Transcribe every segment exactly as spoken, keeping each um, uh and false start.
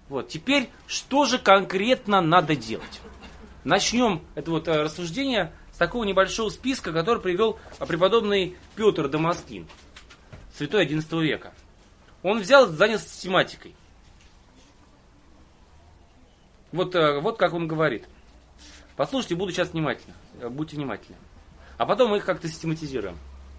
Вот, теперь, что же конкретно надо делать? Начнем это вот рассуждение с такого небольшого списка, который привел преподобный Петр Дамаскин, святой одиннадцатого века. Он взял и занялся систематикой. Вот, вот как он говорит. Послушайте, буду сейчас внимательно. Будьте внимательны. А потом мы их как-то систематизируем.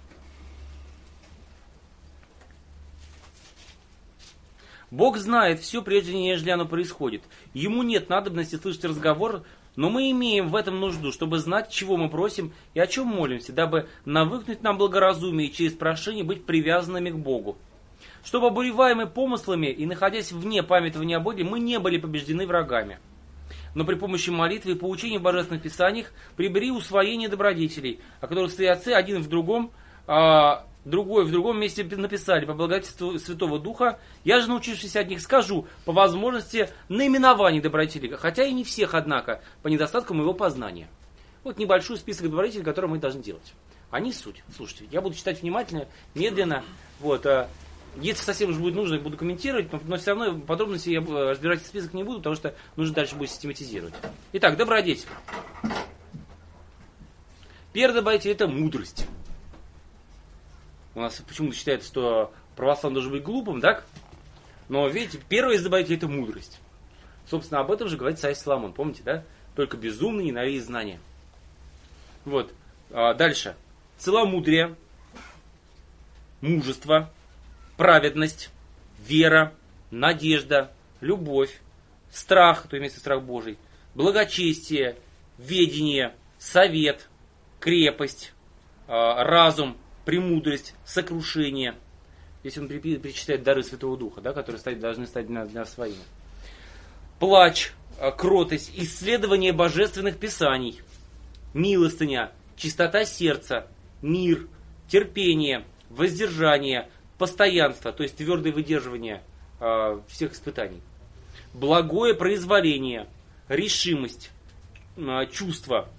Бог знает все, прежде нежели оно происходит. Ему нет надобности слышать разговор, но мы имеем в этом нужду, чтобы знать, чего мы просим и о чем молимся, дабы навыкнуть нам благоразумие и через прошение быть привязанными к Богу. Чтобы, обуреваемые помыслами и находясь вне памятования о Боге, мы не были побеждены врагами. Но при помощи молитвы и поучения в Божественных Писаниях прибери усвоение добродетелей, о которых свои отцы один в другом, а другой в другом месте написали по благодати Святого Духа. Я же, научившись от них, скажу по возможности наименований добродетелей, хотя и не всех, однако, по недостатку моего познания. Вот небольшой список добродетелей, которые мы должны делать. Они суть. Слушайте, я буду читать внимательно, медленно. Вот, если совсем уж будет нужно, я буду комментировать, но, но все равно подробности я разбирать список не буду, потому что нужно дальше будет систематизировать. Итак, добродетель. Первый добродетель – это мудрость. У нас почему-то считается, что православный должен быть глупым, так? Но видите, первое из добродетелей – это мудрость. Собственно, об этом же говорит царь Соломон, помните, да? Только безумный ненавидит знания. Вот. А дальше. Целомудрие, мужество, праведность, вера, надежда, любовь, страх, то имеется страх Божий, благочестие, ведение, совет, крепость, разум, премудрость, сокрушение. Здесь он перечисляет дары Святого Духа, да, которые стать, должны стать для нас своими. Плач, кротость, исследование божественных писаний, милостыня, чистота сердца, мир, терпение, воздержание, постоянство, то есть твердое выдерживание э, всех испытаний. Благое произволение, решимость, э, чувство,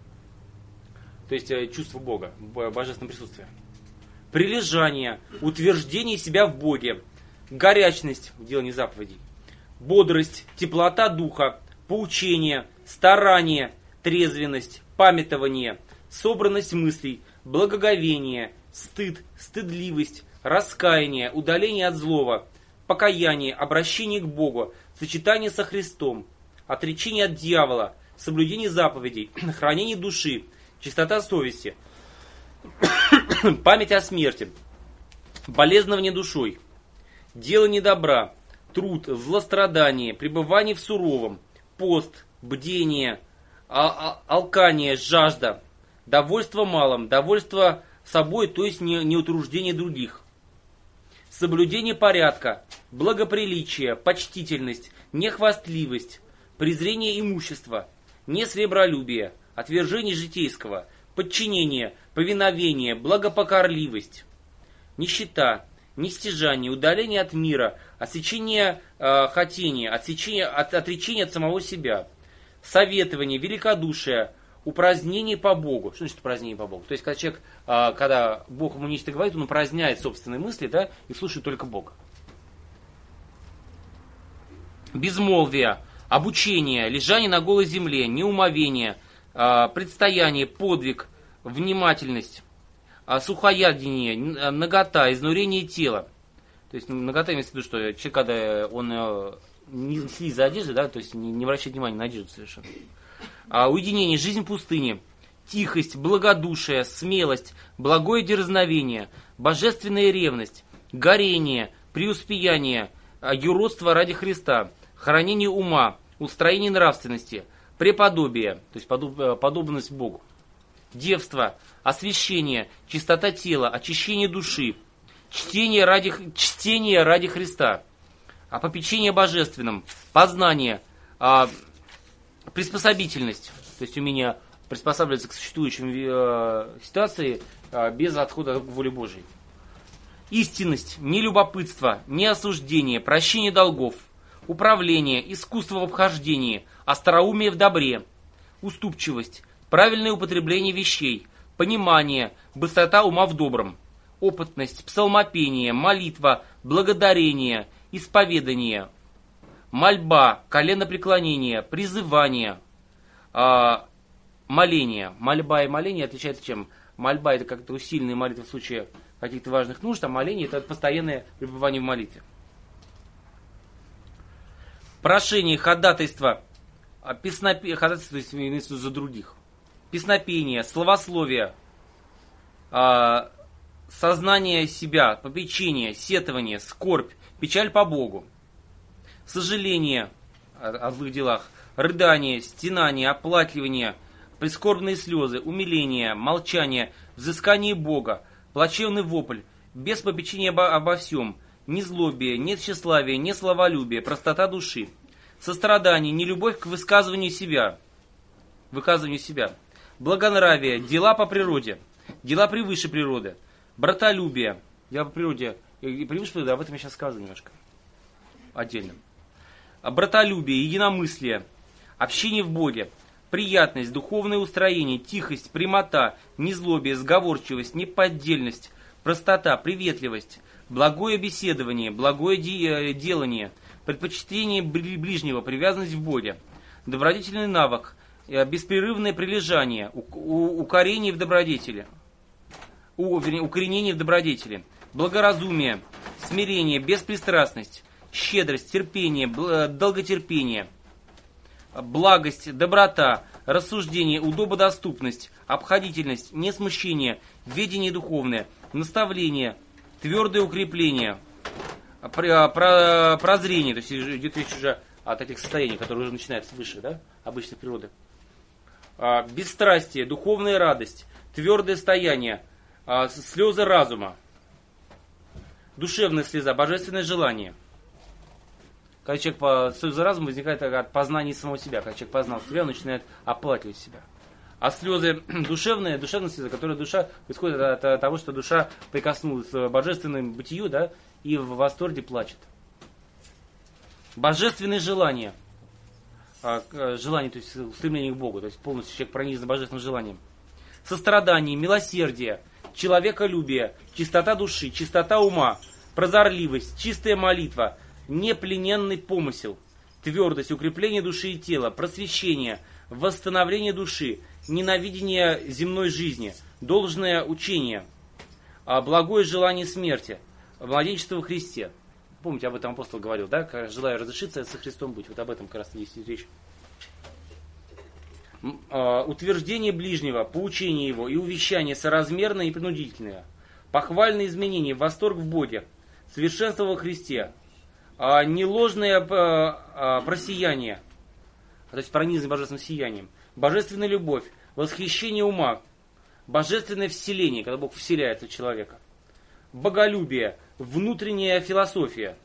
то есть э, чувство Бога, божественное присутствие. Прилежание, утверждение себя в Боге, горячность в делании заповедей, бодрость, теплота духа, поучение, старание, трезвенность, памятование, собранность мыслей, благоговение, стыд, стыдливость, раскаяние, удаление от злого, покаяние, обращение к Богу, сочетание со Христом, отречение от дьявола, соблюдение заповедей, хранение души, чистота совести, память о смерти, болезнование душой, делание добра, труд, злострадание, пребывание в суровом, пост, бдение, а- а- алкание, жажда, довольство малым, довольство собой, то есть не, неутруждение других, соблюдение порядка, благоприличие, почтительность, нехвастливость, презрение имущества, несребролюбие, отвержение житейского, подчинение, повиновение, благопокорливость, нищета, нестяжание, удаление от мира, отсечение э, хотения, отсечение, от, отречение от самого себя, советование, великодушие, упразднение по Богу. Что значит упразднение по Богу? То есть, когда человек, э, когда Бог ему нечто говорит, он упраздняет собственные мысли, да, и слушает только Бога. Безмолвие, обучение, лежание на голой земле, неумовение, э, предстояние, подвиг, внимательность, э, сухоядение, нагота, изнурение тела. То есть нагота имеется в виду, что человек, когда он э, не следит за одеждой, да, то есть не, не обращает внимания на одежду совершенно. А уединение, жизнь пустыни, тихость, благодушие, смелость, благое дерзновение, божественная ревность, горение, преуспеяние, юродство ради Христа, хранение ума, устроение нравственности, преподобие, то есть подоб, подобность Богу, девство, освящение, чистота тела, очищение души, чтение ради, чтение ради Христа, а попечение божественным, познание, а, приспособительность, то есть умение приспосабливаться к существующим э, ситуации э, без отхода к воле Божией. Истинность, нелюбопытство, неосуждение, прощение долгов, управление, искусство в обхождении, остроумие в добре, уступчивость, правильное употребление вещей, понимание, быстрота ума в добром, опытность, псалмопение, молитва, благодарение, исповедание, мольба, коленопреклонение, призывание, э, моление. Мольба и моление отличаются чем? Мольба — это как-то усиленная молитва в случае каких-то важных нужд, а моление — это постоянное пребывание в молитве. Прошение, ходатайство, песнопение, ходатайство, то есть за других. Песнопение, словословие, э, сознание себя, попечение, сетование, скорбь, печаль по Богу, сожаление о, о злых делах, рыдание, стенание, оплакивание, прискорбные слезы, умиление, молчание, взыскание Бога, плачевный вопль, без попечения обо, обо всем, незлобие, нет тщеславия, нет славолюбия, простота души, сострадание, нелюбовь к высказыванию себя, выказыванию себя, благонравие, дела по природе, дела превыше природы, братолюбие, дела по природе и превыше природы, об этом я сейчас скажу немножко отдельно. Братолюбие, единомыслие, общение в Боге, приятность, духовное устроение, тихость, прямота, незлобие, сговорчивость, неподдельность, простота, приветливость, благое беседование, благое де- делание, предпочтение ближнего, привязанность в Боге, добродетельный навык, беспрерывное прилежание, укорение в добродетели, укоренение в добродетели, благоразумие, смирение, беспристрастность, щедрость, терпение, долготерпение, благость, доброта, рассуждение, удободоступность, обходительность, несмущение, ведение духовное, наставление, твердое укрепление, прозрение, то есть идет речь уже от этих состояний, которые уже начинаются выше, да, обычной природы. Бесстрастие, духовная радость, твердое стояние, слезы разума, душевная слеза, божественное желание. Когда человек по слезы разума возникает от познания самого себя. Когда человек познал себя, он начинает оплакивать себя. А слезы душевные, душевная слеза, которая душа происходит от, от того, что душа прикоснулась к божественному бытию, да, и в восторге плачет. Божественное желание. Желание, то есть устремление к Богу, то есть полностью человек пронизан божественным желанием. Сострадание, милосердие, человеколюбие, чистота души, чистота ума, прозорливость, чистая молитва, неплененный помысел, твердость, укрепление души и тела, просвещение, восстановление души, ненавидение земной жизни, должное учение, благое желание смерти, младенчество во Христе. Помните, об этом апостол говорил, да? Желаю разрешиться со Христом быть. Вот об этом как раз есть речь. Утверждение ближнего, поучение его и увещание соразмерное и принудительное. Похвальные изменения, восторг в Боге, совершенство во Христе, неложное просияние, то есть пронизанное божественным сиянием, божественная любовь, восхищение ума, божественное вселение, когда Бог вселяется в человека, боголюбие, внутренняя философия,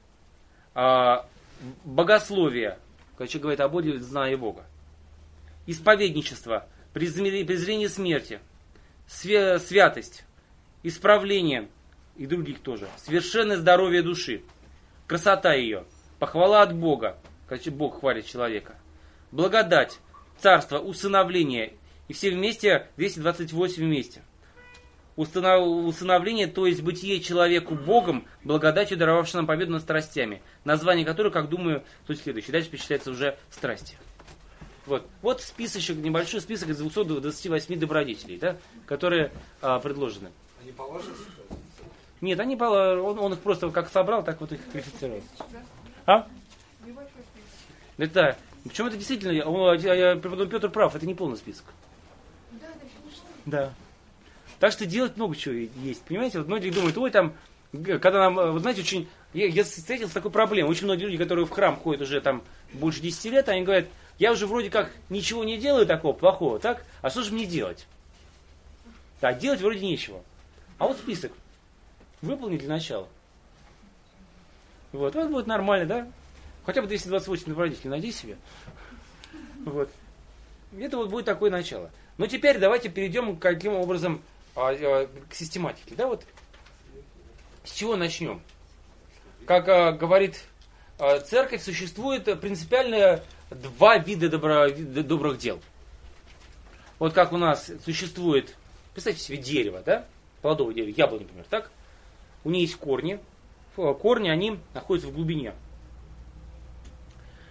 богословие, когда человек говорит о Боге, зная Бога, исповедничество, презрение смерти, святость, исправление и других тоже, совершенное здоровье души, красота ее, похвала от Бога, когда Бог хвалит человека, благодать, царство, усыновление, и все вместе, двести двадцать восемь вместе. Усыновление, то есть бытие человеку Богом, благодатью, даровавшей нам победу над страстями, название которой, как думаю, тут следующее. Дальше перечисляются уже страсти. Вот, вот списочек, небольшой список из двухсот двадцати восьми добродетелей, да, которые а, предложены. Они по вашей? Нет, они по, он, он их просто как собрал, так вот их квалифицировал. А? Это, причем это действительно, он, я, преподобный Петр прав, это не полный список. Да. Так что делать много чего есть, понимаете? Вот многие думают, ой, там, когда нам, вы знаете, очень, я, я встретился с такой проблемой. Очень многие люди, которые в храм ходят уже там больше десяти лет, они говорят, я уже вроде как ничего не делаю такого плохого, так? А что же мне делать? Так, делать вроде нечего. А вот список. Выполни для начала. Вот, вот будет нормально, да? Хотя бы двести двадцать восемь добродетелей найди себе. Вот. Это вот будет такое начало. Но теперь давайте перейдем каким образом к систематике. Да, вот. С чего начнем? Как а, говорит а, церковь, существует принципиально два вида добро, добрых дел. Вот как у нас существует, представьте себе дерево, да? Плодовое дерево, яблоко, например, так? У нее есть корни. Корни, они находятся в глубине.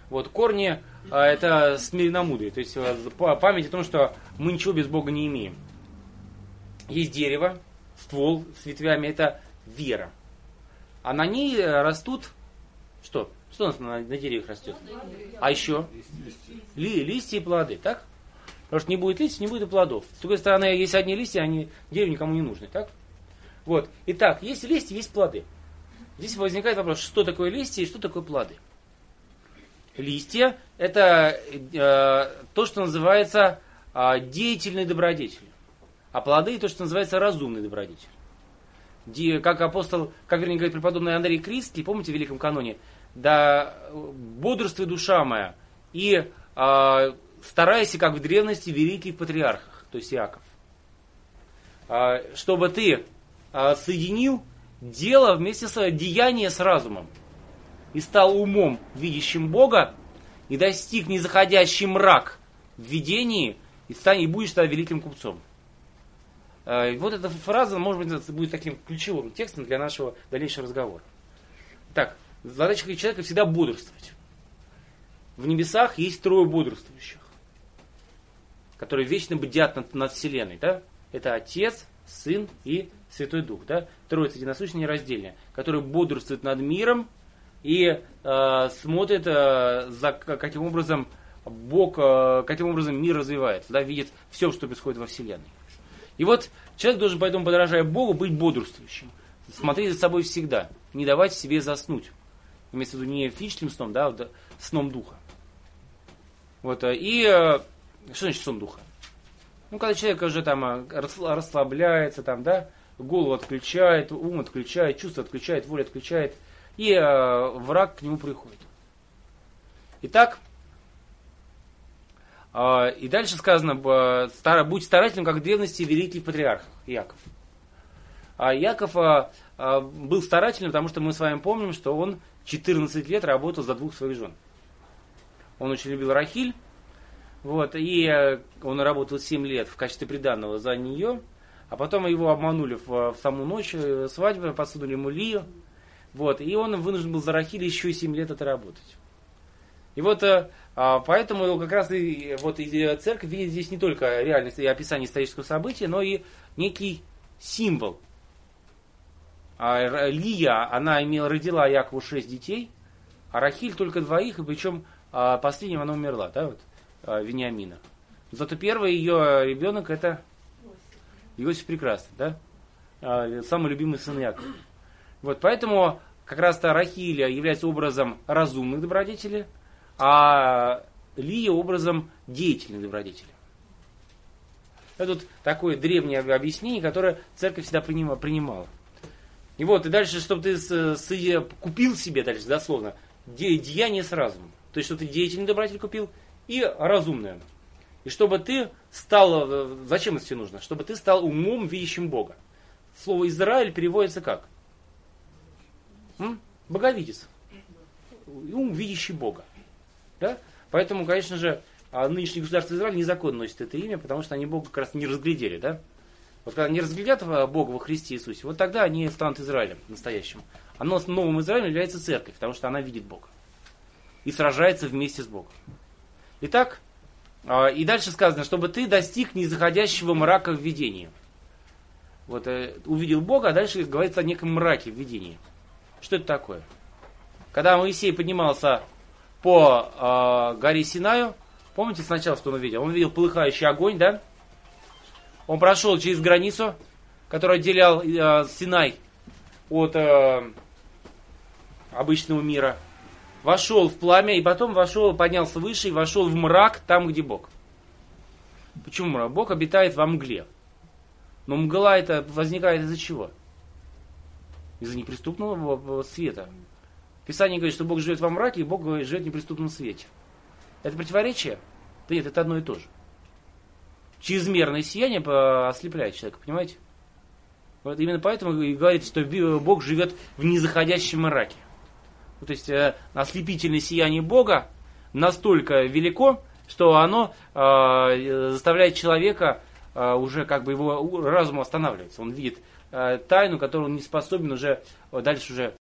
Вот, корни а, это смиренномудрие, то есть а, память о том, что мы ничего без Бога не имеем. Есть дерево, ствол с ветвями, это вера. А на ней растут, что? Что у нас на, на деревьях растет? А еще? Ли, листья и плоды, так? Потому что не будет листьев, не будет и плодов. С другой стороны, есть одни листья, они дереву никому не нужны, так? Вот. Итак, есть листья, есть плоды. Здесь возникает вопрос, что такое листья и что такое плоды. Листья – это э, то, что называется э, деятельный добродетель. А плоды – то, что называется разумный добродетель. Де, как апостол, как вернее говорит преподобный Андрей Крицкий, помните в Великом каноне, да бодрствуй, душа моя, и э, старайся, как в древности, великих патриархах, то есть Иаков, э, чтобы ты э, соединил дело вместе с деянием с разумом и стал умом, видящим Бога, и достиг незаходящий мрак в видении, и, стань, и будешь тогда великим купцом. Э, вот эта фраза, может быть, будет таким ключевым текстом для нашего дальнейшего разговора. Так, задача человека всегда бодрствовать. В небесах есть трое бодрствующих, которые вечно бдят над, над вселенной. Да? Это Отец, Сын и Святой Дух. Да? Троица единосущная, нераздельная, которые бодрствуют над миром и э, смотрят, э, за каким образом Бог, э, каким образом мир развивается, да? Видит все, что происходит во вселенной. И вот человек должен, поэтому, подражая Богу, быть бодрствующим. Смотреть за собой всегда, не давать себе заснуть. Имеется в виду не физическим сном, да, а сном духа. Вот, и что значит сон духа? Ну, когда человек уже там расслабляется, там, да, голову отключает, ум отключает, чувство отключает, воля отключает, и э, враг к нему приходит. Итак, э, и дальше сказано, э, стар, будь старательным, как в древности великих патриархов, Иаков. А Иаков э, э, был старательным, потому что мы с вами помним, что он четырнадцать лет работал за двух своих жен. Он очень любил Рахиль, вот, и э, он работал семь лет в качестве приданного за нее, а потом его обманули в, в саму ночь свадьбы, подсунули ему Лию, вот, и он вынужден был за Рахиль еще семь лет отработать. И вот э, поэтому как раз и, вот, и церковь видит здесь не только реальность и описание исторического события, но и некий символ. А Лия, она имела, родила Якову шесть детей, а Рахиль только двоих, и причем а, последним она умерла, да, вот, а, Вениамина. Зато первый ее ребенок это Иосиф Прекрасный, да, а, самый любимый сын Якова. Вот, поэтому как раз-то Рахиль является образом разумных добродетелей, а Лия образом деятельных добродетелей. Это вот такое древнее объяснение, которое церковь всегда принимала. И вот, и дальше, чтобы ты с, с, купил себе, дальше дословно, де, деяние с разумом. То есть, что ты деятельный добродетель купил и разумное. И чтобы ты стал, зачем это все нужно? Чтобы ты стал умом, видящим Бога. Слово Израиль переводится как? М? Боговидец. Ум, видящий Бога. Да? Поэтому, конечно же, нынешнее государство Израиль незаконно носит это имя, потому что они Бога как раз не разглядели, да? Вот когда они разглядят Бога во Христе Иисусе, вот тогда они станут Израилем настоящим. А новым Израилем является церковь, потому что она видит Бога. И сражается вместе с Богом. Итак, и дальше сказано, чтобы ты достиг незаходящего мрака в видении. Вот, увидел Бога, а дальше говорится о неком мраке в видении. Что это такое? Когда Моисей поднимался по э, горе Синаю, помните сначала, что он увидел? Он увидел полыхающий огонь, да? Он прошел через границу, которая отделял э, Синай от э, обычного мира. Вошел в пламя, и потом вошел, поднялся выше и вошел в мрак, там, где Бог. Почему мрак? Бог обитает во мгле. Но мгла это возникает из-за чего? Из-за неприступного света. Писание говорит, что Бог живет во мраке, и Бог живет в неприступном свете. Это противоречие? Да нет, это одно и то же. Чрезмерное сияние ослепляет человека, понимаете? Вот именно поэтому и говорится, что Бог живет в незаходящем мраке. То есть э, ослепительное сияние Бога настолько велико, что оно э, заставляет человека э, уже как бы его разум останавливаться. Он видит э, тайну, которую он не способен уже дальше уже